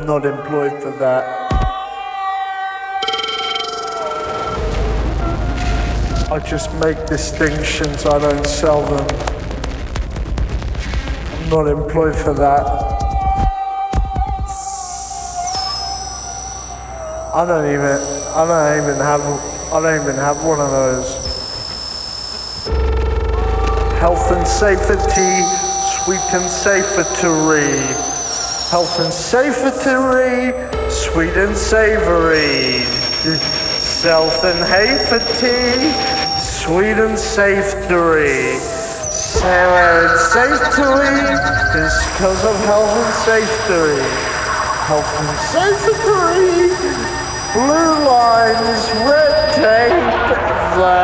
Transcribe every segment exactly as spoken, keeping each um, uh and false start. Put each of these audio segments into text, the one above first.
not employed for that. I just make distinctions, I don't sell them. I'm not employed for that. I don't even, I don't even have, I don't even have one of those. Health and safety, sweet and savory. Health and safety, sweet and savory. Health and safety, sweet and savory. Sarah and safety is because of health and safety. Health and safety, blue lines, red tape, the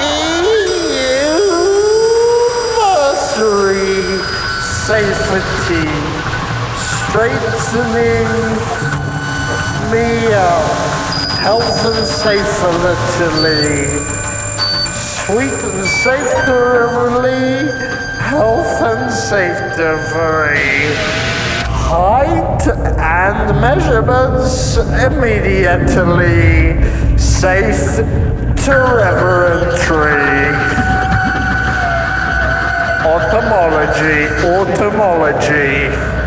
anniversary, safety, straightening me up, health and safety, sweet and safety, health and safety. Height and measurements immediately. Safe to reverentry. Automology, automology.